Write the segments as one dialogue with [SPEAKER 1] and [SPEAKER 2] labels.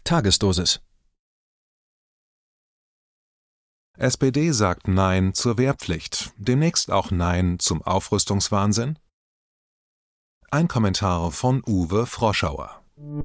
[SPEAKER 1] Tagesdosis.
[SPEAKER 2] SPD sagt Nein zur Wehrpflicht, demnächst auch Nein zum Aufrüstungswahnsinn? Ein Kommentar von Uwe Froschauer.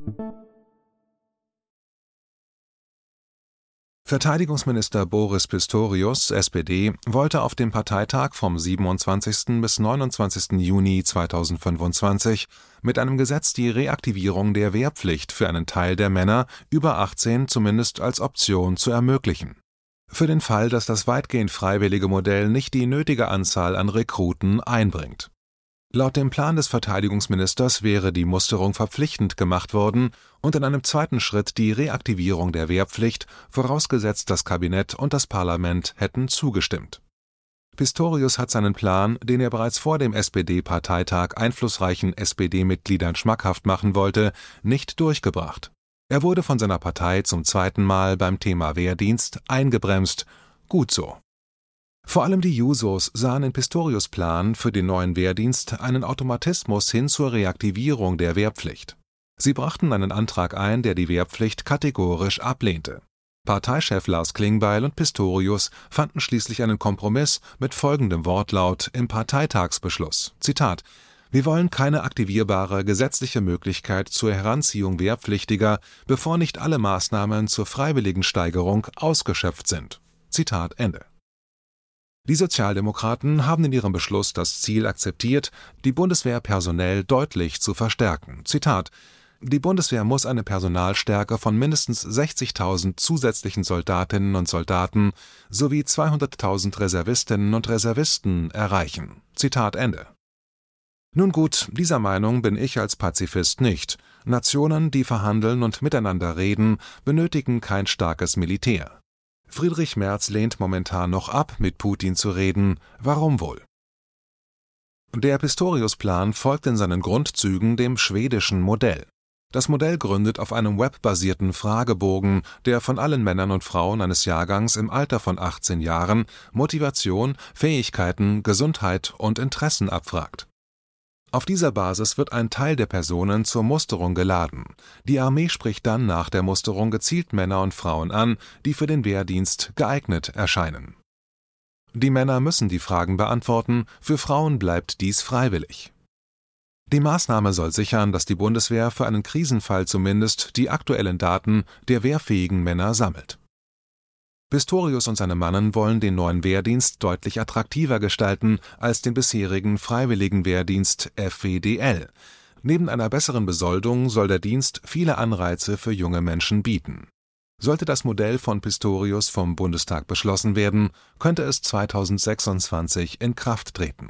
[SPEAKER 2] Verteidigungsminister Boris Pistorius, SPD, wollte auf dem Parteitag vom 27. bis 29. Juni 2025 mit einem Gesetz die Reaktivierung der Wehrpflicht für einen Teil der Männer über 18 zumindest als Option zu ermöglichen. Für den Fall, dass das weitgehend freiwillige Modell nicht die nötige Anzahl an Rekruten einbringt. Laut dem Plan des Verteidigungsministers wäre die Musterung verpflichtend gemacht worden und in einem zweiten Schritt die Reaktivierung der Wehrpflicht, vorausgesetzt das Kabinett und das Parlament hätten zugestimmt. Pistorius hat seinen Plan, den er bereits vor dem SPD-Parteitag einflussreichen SPD-Mitgliedern schmackhaft machen wollte, nicht durchgebracht. Er wurde von seiner Partei zum zweiten Mal beim Thema Wehrdienst eingebremst. Gut so. Vor allem die Jusos sahen in Pistorius' Plan für den neuen Wehrdienst einen Automatismus hin zur Reaktivierung der Wehrpflicht. Sie brachten einen Antrag ein, der die Wehrpflicht kategorisch ablehnte. Parteichef Lars Klingbeil und Pistorius fanden schließlich einen Kompromiss mit folgendem Wortlaut im Parteitagsbeschluss. Zitat: Wir wollen keine aktivierbare gesetzliche Möglichkeit zur Heranziehung Wehrpflichtiger, bevor nicht alle Maßnahmen zur freiwilligen Steigerung ausgeschöpft sind. Zitat Ende. Die Sozialdemokraten haben in ihrem Beschluss das Ziel akzeptiert, die Bundeswehr personell deutlich zu verstärken. Zitat: Die Bundeswehr muss eine Personalstärke von mindestens 60.000 zusätzlichen Soldatinnen und Soldaten sowie 200.000 Reservistinnen und Reservisten erreichen. Zitat Ende. Nun gut, dieser Meinung bin ich als Pazifist nicht. Nationen, die verhandeln und miteinander reden, benötigen kein starkes Militär. Friedrich Merz lehnt momentan noch ab, mit Putin zu reden. Warum wohl? Der Pistorius-Plan folgt in seinen Grundzügen dem schwedischen Modell. Das Modell gründet auf einem webbasierten Fragebogen, der von allen Männern und Frauen eines Jahrgangs im Alter von 18 Jahren Motivation, Fähigkeiten, Gesundheit und Interessen abfragt. Auf dieser Basis wird ein Teil der Personen zur Musterung geladen. Die Armee spricht dann nach der Musterung gezielt Männer und Frauen an, die für den Wehrdienst geeignet erscheinen. Die Männer müssen die Fragen beantworten, für Frauen bleibt dies freiwillig. Die Maßnahme soll sichern, dass die Bundeswehr für einen Krisenfall zumindest die aktuellen Daten der wehrfähigen Männer sammelt. Pistorius und seine Mannen wollen den neuen Wehrdienst deutlich attraktiver gestalten als den bisherigen freiwilligen Wehrdienst FWDL. Neben einer besseren Besoldung soll der Dienst viele Anreize für junge Menschen bieten. Sollte das Modell von Pistorius vom Bundestag beschlossen werden, könnte es 2026 in Kraft treten.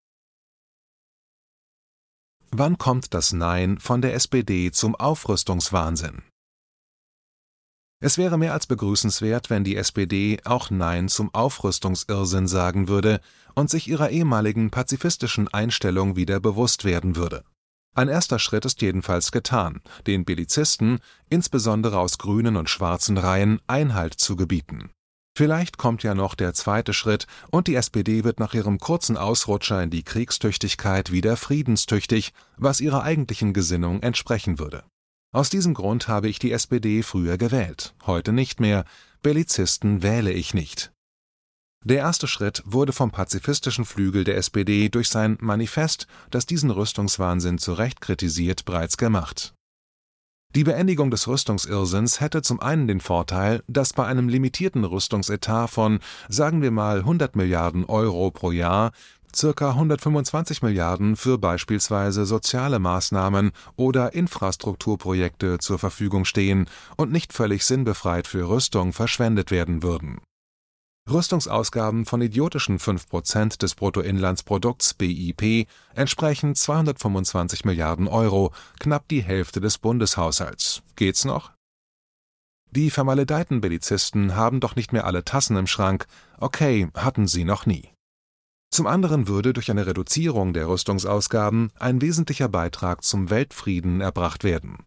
[SPEAKER 2] Wann kommt das Nein von der SPD zum Aufrüstungswahnsinn? Es wäre mehr als begrüßenswert, wenn die SPD auch Nein zum Aufrüstungsirrsinn sagen würde und sich ihrer ehemaligen pazifistischen Einstellung wieder bewusst werden würde. Ein erster Schritt ist jedenfalls getan, den Bellizisten, insbesondere aus grünen und schwarzen Reihen, Einhalt zu gebieten. Vielleicht kommt ja noch der zweite Schritt und die SPD wird nach ihrem kurzen Ausrutscher in die Kriegstüchtigkeit wieder friedenstüchtig, was ihrer eigentlichen Gesinnung entsprechen würde. Aus diesem Grund habe ich die SPD früher gewählt, heute nicht mehr. Bellizisten wähle ich nicht. Der erste Schritt wurde vom pazifistischen Flügel der SPD durch sein Manifest, das diesen Rüstungswahnsinn zu Recht kritisiert, bereits gemacht. Die Beendigung des Rüstungsirrsinns hätte zum einen den Vorteil, dass bei einem limitierten Rüstungsetat von, sagen wir mal, 100 Milliarden Euro pro Jahr ca. 125 Milliarden für beispielsweise soziale Maßnahmen oder Infrastrukturprojekte zur Verfügung stehen und nicht völlig sinnbefreit für Rüstung verschwendet werden würden. Rüstungsausgaben von idiotischen 5% des Bruttoinlandsprodukts BIP entsprechen 225 Milliarden Euro, knapp die Hälfte des Bundeshaushalts. Geht's noch? Die vermaledeiten Bellizisten haben doch nicht mehr alle Tassen im Schrank. Okay, hatten sie noch nie. Zum anderen würde durch eine Reduzierung der Rüstungsausgaben ein wesentlicher Beitrag zum Weltfrieden erbracht werden.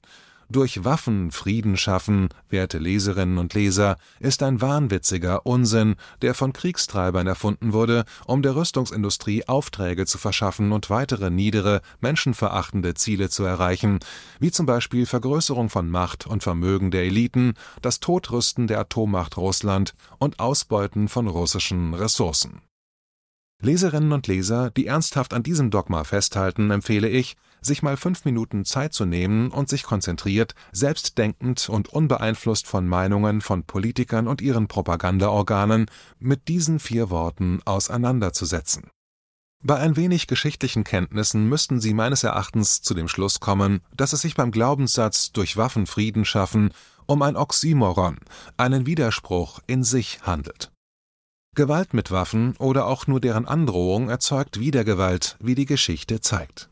[SPEAKER 2] durch Waffen Frieden schaffen, werte Leserinnen und Leser, ist ein wahnwitziger Unsinn, der von Kriegstreibern erfunden wurde, um der Rüstungsindustrie Aufträge zu verschaffen und weitere niedere, menschenverachtende Ziele zu erreichen, wie zum Beispiel Vergrößerung von Macht und Vermögen der Eliten, das Totrüsten der Atommacht Russland und Ausbeuten von russischen Ressourcen. Leserinnen und Leser, die ernsthaft an diesem Dogma festhalten, empfehle ich, sich mal 5 Minuten Zeit zu nehmen und sich konzentriert, selbstdenkend und unbeeinflusst von Meinungen von Politikern und ihren Propagandaorganen mit diesen 4 Worten auseinanderzusetzen. Bei ein wenig geschichtlichen Kenntnissen müssten Sie meines Erachtens zu dem Schluss kommen, dass es sich beim Glaubenssatz durch Waffen Frieden schaffen um ein Oxymoron, einen Widerspruch in sich handelt. Gewalt mit Waffen oder auch nur deren Androhung erzeugt Wiedergewalt, wie die Geschichte zeigt.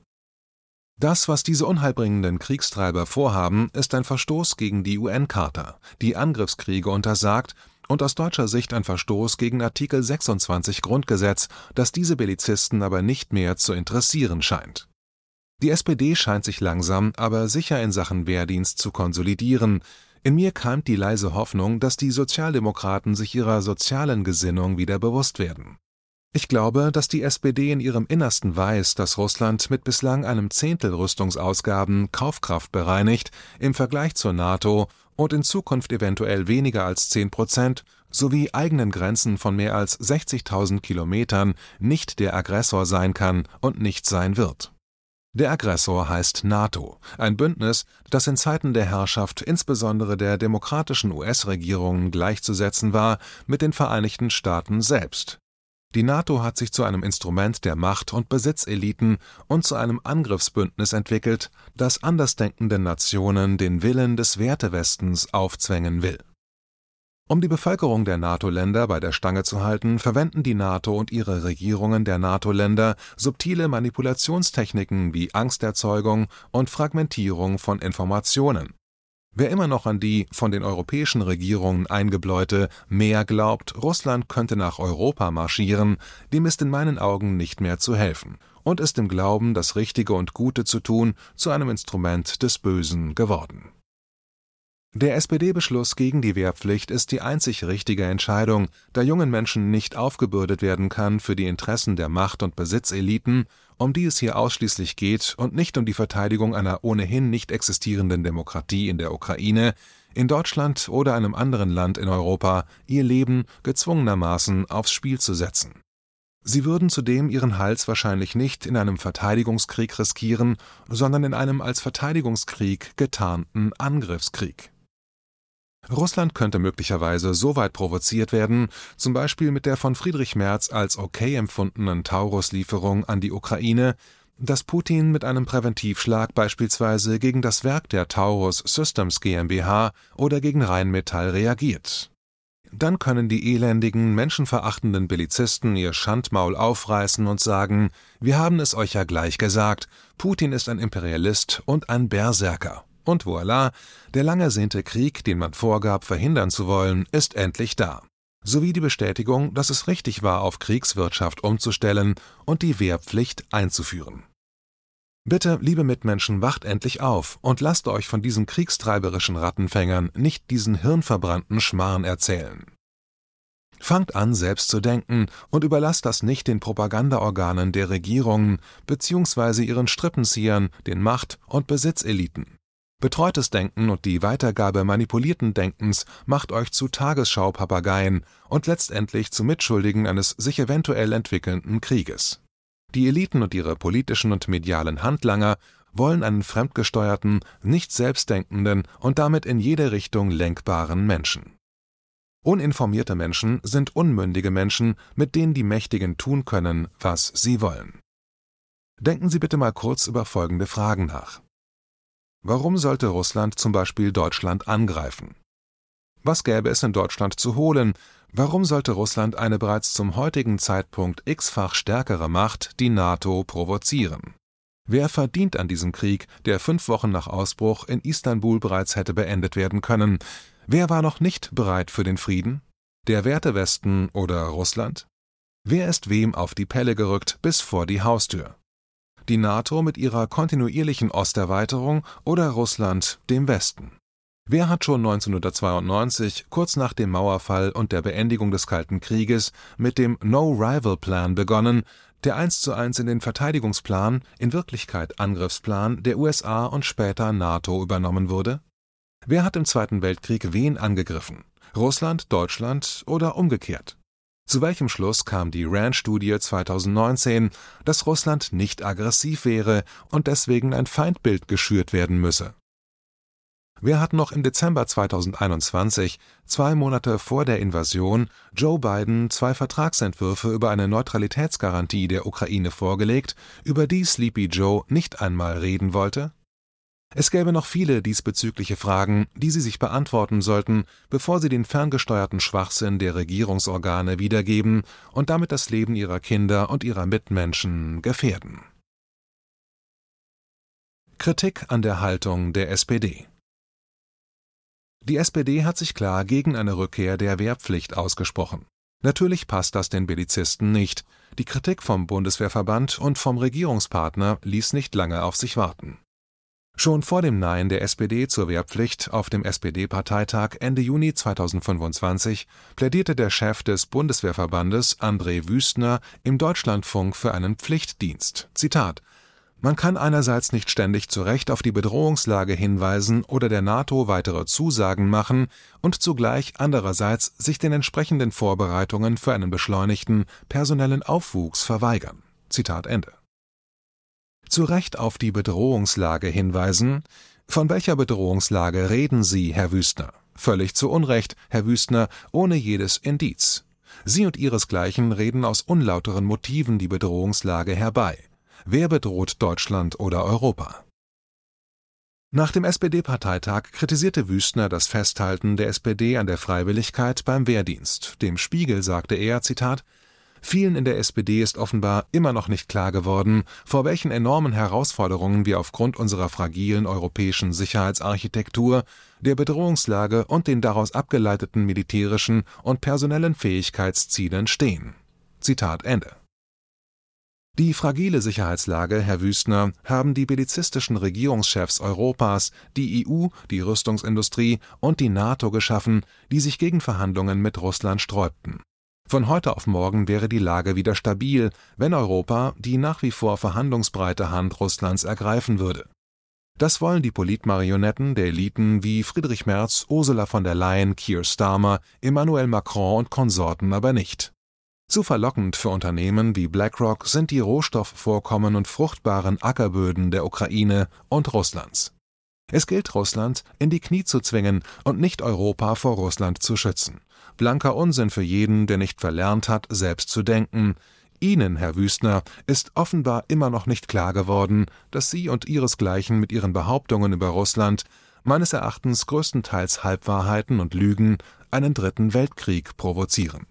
[SPEAKER 2] Das, was diese unheilbringenden Kriegstreiber vorhaben, ist ein Verstoß gegen die UN-Charta, die Angriffskriege untersagt, und aus deutscher Sicht ein Verstoß gegen Artikel 26 Grundgesetz, das diese Bellizisten aber nicht mehr zu interessieren scheint. Die SPD scheint sich langsam, aber sicher in Sachen Wehrdienst zu konsolidieren. In mir keimt die leise Hoffnung, dass die Sozialdemokraten sich ihrer sozialen Gesinnung wieder bewusst werden. Ich glaube, dass die SPD in ihrem Innersten weiß, dass Russland mit bislang einem Zehntel Rüstungsausgaben Kaufkraft bereinigt im Vergleich zur NATO und in Zukunft eventuell weniger als 10% sowie eigenen Grenzen von mehr als 60.000 Kilometern nicht der Aggressor sein kann und nicht sein wird. Der Aggressor heißt NATO, ein Bündnis, das in Zeiten der Herrschaft insbesondere der demokratischen US-Regierungen gleichzusetzen war mit den Vereinigten Staaten selbst. Die NATO hat sich zu einem Instrument der Macht- und Besitzeliten und zu einem Angriffsbündnis entwickelt, das andersdenkenden Nationen den Willen des Wertewestens aufzwängen will. Um die Bevölkerung der NATO-Länder bei der Stange zu halten, verwenden die NATO und ihre Regierungen der NATO-Länder subtile Manipulationstechniken wie Angsterzeugung und Fragmentierung von Informationen. Wer immer noch an die von den europäischen Regierungen eingebläute Mehr glaubt, Russland könnte nach Europa marschieren, dem ist in meinen Augen nicht mehr zu helfen und ist im Glauben, das Richtige und Gute zu tun, zu einem Instrument des Bösen geworden. Der SPD-Beschluss gegen die Wehrpflicht ist die einzig richtige Entscheidung, da jungen Menschen nicht aufgebürdet werden kann für die Interessen der Macht- und Besitzeliten, um die es hier ausschließlich geht und nicht um die Verteidigung einer ohnehin nicht existierenden Demokratie in der Ukraine, in Deutschland oder einem anderen Land in Europa, ihr Leben gezwungenermaßen aufs Spiel zu setzen. Sie würden zudem ihren Hals wahrscheinlich nicht in einem Verteidigungskrieg riskieren, sondern in einem als Verteidigungskrieg getarnten Angriffskrieg. Russland könnte möglicherweise so weit provoziert werden, zum Beispiel mit der von Friedrich Merz als okay empfundenen Taurus-Lieferung an die Ukraine, dass Putin mit einem Präventivschlag beispielsweise gegen das Werk der Taurus Systems GmbH oder gegen Rheinmetall reagiert. Dann können die elendigen, menschenverachtenden Bellizisten ihr Schandmaul aufreißen und sagen, wir haben es euch ja gleich gesagt, Putin ist ein Imperialist und ein Berserker. Und voilà, der lang ersehnte Krieg, den man vorgab, verhindern zu wollen, ist endlich da. Sowie die Bestätigung, dass es richtig war, auf Kriegswirtschaft umzustellen und die Wehrpflicht einzuführen. Bitte, liebe Mitmenschen, wacht endlich auf und lasst euch von diesen kriegstreiberischen Rattenfängern nicht diesen hirnverbrannten Schmarrn erzählen. Fangt an, selbst zu denken und überlasst das nicht den Propagandaorganen der Regierungen bzw. ihren Strippenziehern, den Macht- und Besitzeliten. Betreutes Denken und die Weitergabe manipulierten Denkens macht euch zu Tagesschau-Papageien und letztendlich zu Mitschuldigen eines sich eventuell entwickelnden Krieges. Die Eliten und ihre politischen und medialen Handlanger wollen einen fremdgesteuerten, nicht selbstdenkenden und damit in jede Richtung lenkbaren Menschen. Uninformierte Menschen sind unmündige Menschen, mit denen die Mächtigen tun können, was sie wollen. Denken Sie bitte mal kurz über folgende Fragen nach. Warum sollte Russland zum Beispiel Deutschland angreifen? Was gäbe es in Deutschland zu holen? Warum sollte Russland eine bereits zum heutigen Zeitpunkt x-fach stärkere Macht, die NATO, provozieren? Wer verdient an diesem Krieg, der 5 Wochen nach Ausbruch in Istanbul bereits hätte beendet werden können? Wer war noch nicht bereit für den Frieden? Der Wertewesten oder Russland? Wer ist wem auf die Pelle gerückt bis vor die Haustür? die NATO mit ihrer kontinuierlichen Osterweiterung oder Russland dem Westen? Wer hat schon 1992, kurz nach dem Mauerfall und der Beendigung des Kalten Krieges, mit dem No-Rival-Plan begonnen, der 1:1 in den Verteidigungsplan, in Wirklichkeit Angriffsplan der USA und später NATO übernommen wurde? Wer hat im Zweiten Weltkrieg wen angegriffen? Russland, Deutschland oder umgekehrt? Zu welchem Schluss kam die RAND-Studie 2019, dass Russland nicht aggressiv wäre und deswegen ein Feindbild geschürt werden müsse? Wer hat noch im Dezember 2021, 2 Monate vor der Invasion, Joe Biden 2 Vertragsentwürfe über eine Neutralitätsgarantie der Ukraine vorgelegt, über die Sleepy Joe nicht einmal reden wollte? Es gäbe noch viele diesbezügliche Fragen, die Sie sich beantworten sollten, bevor Sie den ferngesteuerten Schwachsinn der Regierungsorgane wiedergeben und damit das Leben Ihrer Kinder und Ihrer Mitmenschen gefährden. Kritik an der Haltung der SPD. Die SPD hat sich klar gegen eine Rückkehr der Wehrpflicht ausgesprochen. Natürlich passt das den Bellizisten nicht. Die Kritik vom Bundeswehrverband und vom Regierungspartner ließ nicht lange auf sich warten. Schon vor dem Nein der SPD zur Wehrpflicht auf dem SPD-Parteitag Ende Juni 2025 plädierte der Chef des Bundeswehrverbandes, André Wüstner, im Deutschlandfunk für einen Pflichtdienst. Zitat: Man kann einerseits nicht ständig zu Recht auf die Bedrohungslage hinweisen oder der NATO weitere Zusagen machen und zugleich andererseits sich den entsprechenden Vorbereitungen für einen beschleunigten personellen Aufwuchs verweigern. Zitat Ende. Zu Recht auf die Bedrohungslage hinweisen? Von welcher Bedrohungslage reden Sie, Herr Wüstner? Völlig zu Unrecht, Herr Wüstner, ohne jedes Indiz. Sie und Ihresgleichen reden aus unlauteren Motiven die Bedrohungslage herbei. Wer bedroht Deutschland oder Europa? Nach dem SPD-Parteitag kritisierte Wüstner das Festhalten der SPD an der Freiwilligkeit beim Wehrdienst. Dem Spiegel sagte er, Zitat: Vielen in der SPD ist offenbar immer noch nicht klar geworden, vor welchen enormen Herausforderungen wir aufgrund unserer fragilen europäischen Sicherheitsarchitektur, der Bedrohungslage und den daraus abgeleiteten militärischen und personellen Fähigkeitszielen stehen. Zitat Ende. Die fragile Sicherheitslage, Herr Wüstner, haben die bellizistischen Regierungschefs Europas, die EU, die Rüstungsindustrie und die NATO geschaffen, die sich gegen Verhandlungen mit Russland sträubten. Von heute auf morgen wäre die Lage wieder stabil, wenn Europa die nach wie vor verhandlungsbreite Hand Russlands ergreifen würde. Das wollen die Politmarionetten der Eliten wie Friedrich Merz, Ursula von der Leyen, Keir Starmer, Emmanuel Macron und Konsorten aber nicht. Zu verlockend für Unternehmen wie BlackRock sind die Rohstoffvorkommen und fruchtbaren Ackerböden der Ukraine und Russlands. Es gilt, Russland in die Knie zu zwingen und nicht Europa vor Russland zu schützen. Blanker Unsinn für jeden, der nicht verlernt hat, selbst zu denken. Ihnen, Herr Wüstner, ist offenbar immer noch nicht klar geworden, dass Sie und Ihresgleichen mit Ihren Behauptungen über Russland, meines Erachtens größtenteils Halbwahrheiten und Lügen, einen dritten Weltkrieg provozieren.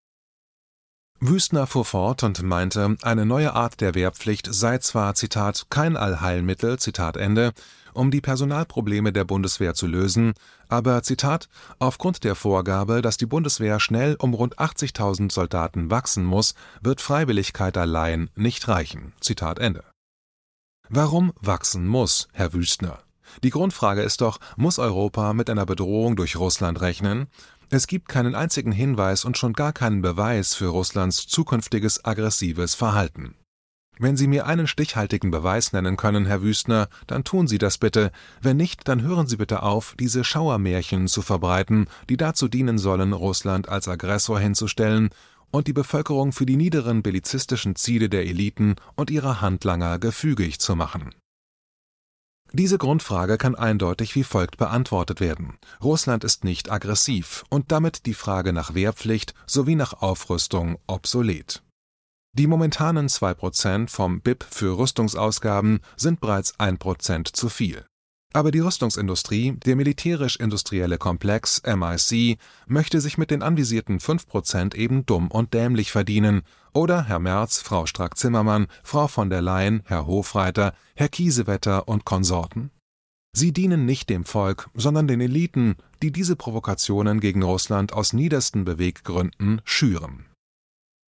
[SPEAKER 2] Wüstner fuhr fort und meinte, eine neue Art der Wehrpflicht sei zwar, Zitat, kein Allheilmittel, Zitat Ende, um die Personalprobleme der Bundeswehr zu lösen, aber, Zitat, aufgrund der Vorgabe, dass die Bundeswehr schnell um rund 80.000 Soldaten wachsen muss, wird Freiwilligkeit allein nicht reichen, Zitat Ende. Warum wachsen muss, Herr Wüstner? Die Grundfrage ist doch, muss Europa mit einer Bedrohung durch Russland rechnen? Es gibt keinen einzigen Hinweis und schon gar keinen Beweis für Russlands zukünftiges aggressives Verhalten. Wenn Sie mir einen stichhaltigen Beweis nennen können, Herr Wüstner, dann tun Sie das bitte. Wenn nicht, dann hören Sie bitte auf, diese Schauermärchen zu verbreiten, die dazu dienen sollen, Russland als Aggressor hinzustellen und die Bevölkerung für die niederen bellizistischen Ziele der Eliten und ihrer Handlanger gefügig zu machen. Diese Grundfrage kann eindeutig wie folgt beantwortet werden. Russland ist nicht aggressiv und damit die Frage nach Wehrpflicht sowie nach Aufrüstung obsolet. Die momentanen 2% vom BIP für Rüstungsausgaben sind bereits 1% zu viel. Aber die Rüstungsindustrie, der militärisch-industrielle Komplex MIC, möchte sich mit den anvisierten 5% eben dumm und dämlich verdienen. Oder Herr Merz, Frau Strack-Zimmermann, Frau von der Leyen, Herr Hofreiter, Herr Kiesewetter und Konsorten? Sie dienen nicht dem Volk, sondern den Eliten, die diese Provokationen gegen Russland aus niedersten Beweggründen schüren.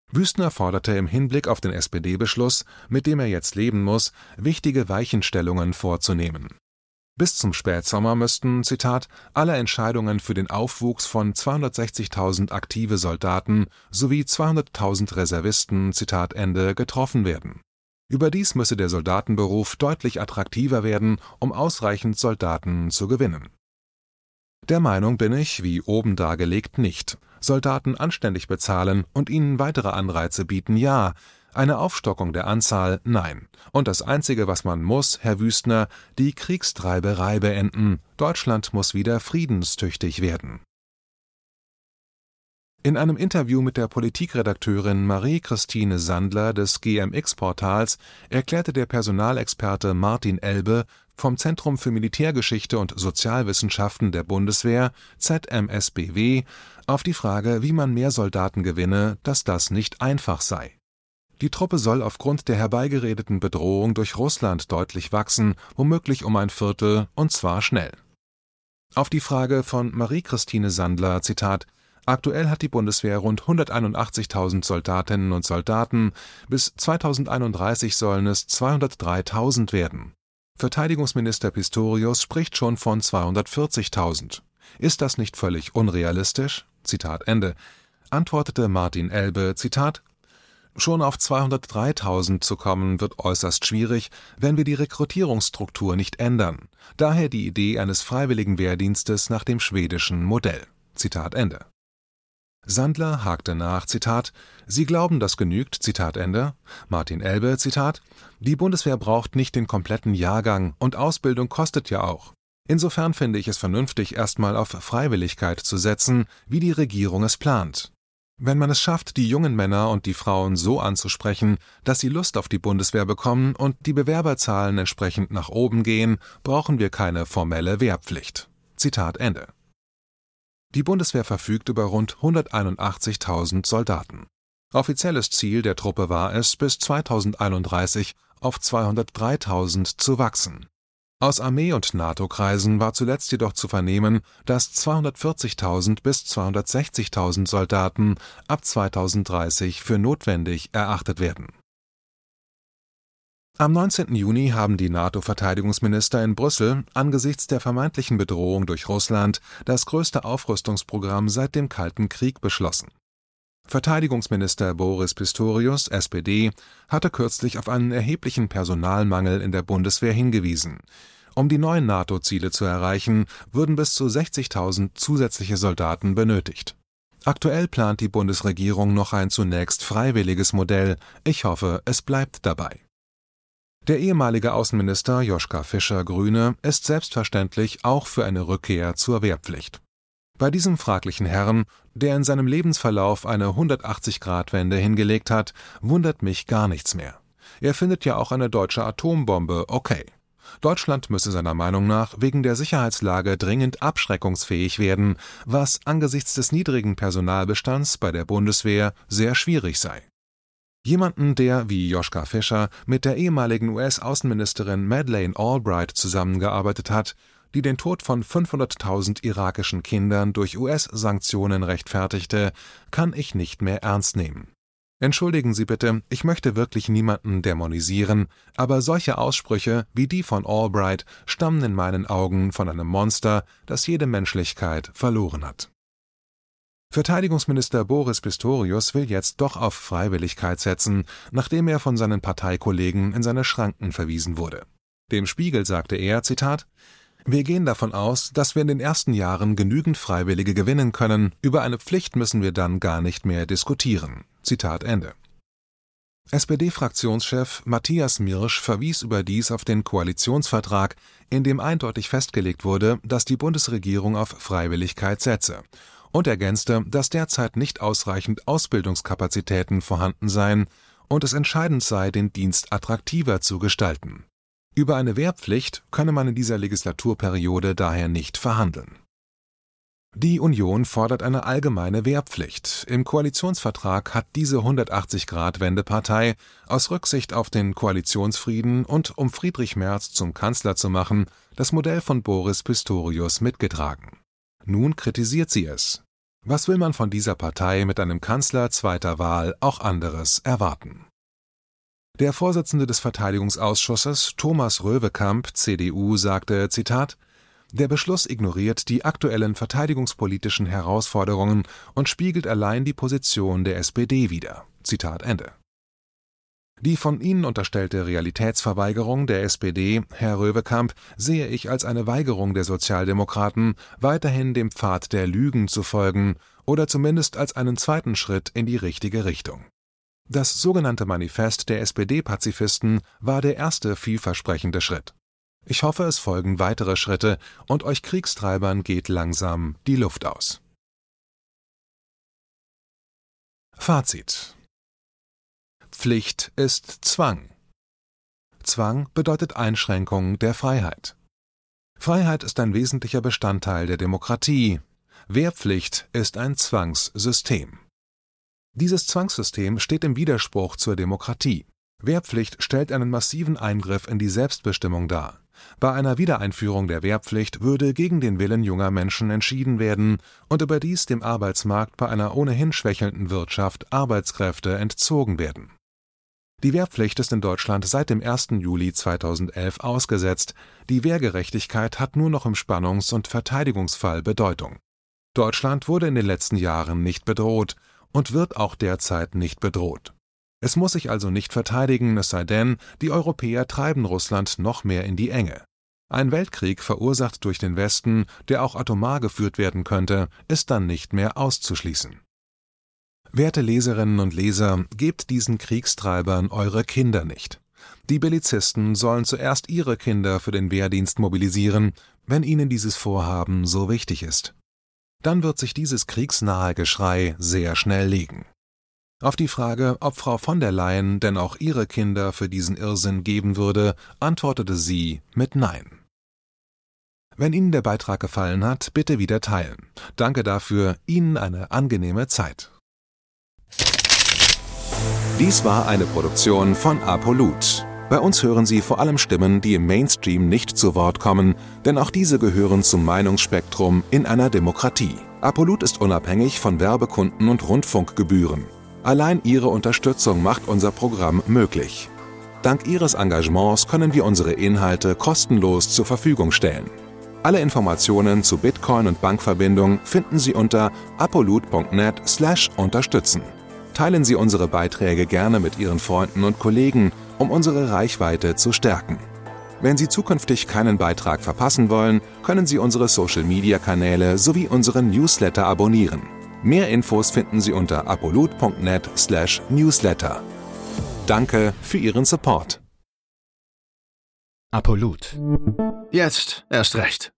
[SPEAKER 2] Wüstner forderte im Hinblick auf den SPD-Beschluss, mit dem er jetzt leben muss, wichtige Weichenstellungen vorzunehmen. Bis zum Spätsommer müssten, Zitat, alle Entscheidungen für den Aufwuchs von 260.000 aktive Soldaten sowie 200.000 Reservisten, Zitat Ende, getroffen werden. Überdies müsse der Soldatenberuf deutlich attraktiver werden, um ausreichend Soldaten zu gewinnen. Der Meinung bin ich, wie oben dargelegt, nicht. Soldaten anständig bezahlen und ihnen weitere Anreize bieten, ja. Eine Aufstockung der Anzahl, nein. Und das Einzige, was man muss, Herr Wüstner, die Kriegstreiberei beenden. Deutschland muss wieder friedenstüchtig werden. In einem Interview mit der Politikredakteurin Marie-Christine Sandler des GMX-Portals erklärte der Personalexperte Martin Elbe vom Zentrum für Militärgeschichte und Sozialwissenschaften der Bundeswehr, ZMSBW, auf die Frage, wie man mehr Soldaten gewinne, dass das nicht einfach sei. Die Truppe soll aufgrund der herbeigeredeten Bedrohung durch Russland deutlich wachsen, womöglich um ein Viertel, und zwar schnell. Auf die Frage von Marie-Christine Sandler, Zitat, aktuell hat die Bundeswehr rund 181.000 Soldatinnen und Soldaten, bis 2031 sollen es 203.000 werden. Verteidigungsminister Pistorius spricht schon von 240.000. Ist das nicht völlig unrealistisch? Zitat Ende. Antwortete Martin Elbe, Zitat, schon auf 203.000 zu kommen, wird äußerst schwierig, wenn wir die Rekrutierungsstruktur nicht ändern. Daher die Idee eines freiwilligen Wehrdienstes nach dem schwedischen Modell. Zitat Ende. Sandler hakte nach, Zitat, Sie glauben, das genügt, Zitat Ende. Martin Elbe, Zitat, die Bundeswehr braucht nicht den kompletten Jahrgang und Ausbildung kostet ja auch. Insofern finde ich es vernünftig, erstmal auf Freiwilligkeit zu setzen, wie die Regierung es plant. Wenn man es schafft, die jungen Männer und die Frauen so anzusprechen, dass sie Lust auf die Bundeswehr bekommen und die Bewerberzahlen entsprechend nach oben gehen, brauchen wir keine formelle Wehrpflicht. Zitat Ende. Die Bundeswehr verfügt über rund 181.000 Soldaten. Offizielles Ziel der Truppe war es, bis 2031 auf 203.000 zu wachsen. Aus Armee- und NATO-Kreisen war zuletzt jedoch zu vernehmen, dass 240.000 bis 260.000 Soldaten ab 2030 für notwendig erachtet werden. Am 19. Juni haben die NATO-Verteidigungsminister in Brüssel angesichts der vermeintlichen Bedrohung durch Russland das größte Aufrüstungsprogramm seit dem Kalten Krieg beschlossen. Verteidigungsminister Boris Pistorius, SPD, hatte kürzlich auf einen erheblichen Personalmangel in der Bundeswehr hingewiesen. Um die neuen NATO-Ziele zu erreichen, würden bis zu 60.000 zusätzliche Soldaten benötigt. Aktuell plant die Bundesregierung noch ein zunächst freiwilliges Modell. Ich hoffe, es bleibt dabei. Der ehemalige Außenminister Joschka Fischer, Grüne, ist selbstverständlich auch für eine Rückkehr zur Wehrpflicht. Bei diesem fraglichen Herrn, der in seinem Lebensverlauf eine 180-Grad-Wende hingelegt hat, wundert mich gar nichts mehr. Er findet ja auch eine deutsche Atombombe okay. Deutschland müsse seiner Meinung nach wegen der Sicherheitslage dringend abschreckungsfähig werden, was angesichts des niedrigen Personalbestands bei der Bundeswehr sehr schwierig sei. Jemanden, der, wie Joschka Fischer, mit der ehemaligen US-Außenministerin Madeleine Albright zusammengearbeitet hat, die den Tod von 500.000 irakischen Kindern durch US-Sanktionen rechtfertigte, kann ich nicht mehr ernst nehmen. Entschuldigen Sie bitte, ich möchte wirklich niemanden dämonisieren, aber solche Aussprüche wie die von Albright stammen in meinen Augen von einem Monster, das jede Menschlichkeit verloren hat. Verteidigungsminister Boris Pistorius will jetzt doch auf Freiwilligkeit setzen, nachdem er von seinen Parteikollegen in seine Schranken verwiesen wurde. Dem Spiegel sagte er, Zitat, wir gehen davon aus, dass wir in den ersten Jahren genügend Freiwillige gewinnen können, über eine Pflicht müssen wir dann gar nicht mehr diskutieren. Zitat Ende. SPD-Fraktionschef Matthias Mirsch verwies überdies auf den Koalitionsvertrag, in dem eindeutig festgelegt wurde, dass die Bundesregierung auf Freiwilligkeit setze, und ergänzte, dass derzeit nicht ausreichend Ausbildungskapazitäten vorhanden seien und es entscheidend sei, den Dienst attraktiver zu gestalten. Über eine Wehrpflicht könne man in dieser Legislaturperiode daher nicht verhandeln. Die Union fordert eine allgemeine Wehrpflicht. Im Koalitionsvertrag hat diese 180-Grad-Wendepartei aus Rücksicht auf den Koalitionsfrieden und um Friedrich Merz zum Kanzler zu machen, das Modell von Boris Pistorius mitgetragen. Nun kritisiert sie es. Was will man von dieser Partei mit einem Kanzler zweiter Wahl auch anderes erwarten? Der Vorsitzende des Verteidigungsausschusses, Thomas Röwekamp, CDU, sagte, Zitat, »Der Beschluss ignoriert die aktuellen verteidigungspolitischen Herausforderungen und spiegelt allein die Position der SPD wider.« Zitat Ende. Die von Ihnen unterstellte Realitätsverweigerung der SPD, Herr Röwekamp, sehe ich als eine Weigerung der Sozialdemokraten, weiterhin dem Pfad der Lügen zu folgen oder zumindest als einen zweiten Schritt in die richtige Richtung. Das sogenannte Manifest der SPD-Pazifisten war der erste vielversprechende Schritt. Ich hoffe, es folgen weitere Schritte und euch Kriegstreibern geht langsam die Luft aus. Fazit: Pflicht ist Zwang. Zwang bedeutet Einschränkung der Freiheit. Freiheit ist ein wesentlicher Bestandteil der Demokratie. Wehrpflicht ist ein Zwangssystem. Dieses Zwangssystem steht im Widerspruch zur Demokratie. Wehrpflicht stellt einen massiven Eingriff in die Selbstbestimmung dar. Bei einer Wiedereinführung der Wehrpflicht würde gegen den Willen junger Menschen entschieden werden und überdies dem Arbeitsmarkt bei einer ohnehin schwächelnden Wirtschaft Arbeitskräfte entzogen werden. Die Wehrpflicht ist in Deutschland seit dem 1. Juli 2011 ausgesetzt. Die Wehrgerechtigkeit hat nur noch im Spannungs- und Verteidigungsfall Bedeutung. Deutschland wurde in den letzten Jahren nicht bedroht und wird auch derzeit nicht bedroht. Es muss sich also nicht verteidigen, es sei denn, die Europäer treiben Russland noch mehr in die Enge. Ein Weltkrieg verursacht durch den Westen, der auch atomar geführt werden könnte, ist dann nicht mehr auszuschließen. Werte Leserinnen und Leser, gebt diesen Kriegstreibern eure Kinder nicht. Die Bellizisten sollen zuerst ihre Kinder für den Wehrdienst mobilisieren, wenn ihnen dieses Vorhaben so wichtig ist. Dann wird sich dieses kriegsnahe Geschrei sehr schnell legen. Auf die Frage, ob Frau von der Leyen denn auch ihre Kinder für diesen Irrsinn geben würde, antwortete sie mit Nein. Wenn Ihnen der Beitrag gefallen hat, bitte wieder teilen. Danke dafür, Ihnen eine angenehme Zeit. Dies war eine Produktion von Apolut. Bei uns hören Sie vor allem Stimmen, die im Mainstream nicht zu Wort kommen, denn auch diese gehören zum Meinungsspektrum in einer Demokratie. Apolut ist unabhängig von Werbekunden und Rundfunkgebühren. Allein Ihre Unterstützung macht unser Programm möglich. Dank Ihres Engagements können wir unsere Inhalte kostenlos zur Verfügung stellen. Alle Informationen zu Bitcoin und Bankverbindung finden Sie unter apolut.net/unterstützen. Teilen Sie unsere Beiträge gerne mit Ihren Freunden und Kollegen, um unsere Reichweite zu stärken. Wenn Sie zukünftig keinen Beitrag verpassen wollen, können Sie unsere Social-Media-Kanäle sowie unseren Newsletter abonnieren. Mehr Infos finden Sie unter apolut.net/newsletter. Danke für Ihren Support.
[SPEAKER 1] Apolut. Jetzt erst recht.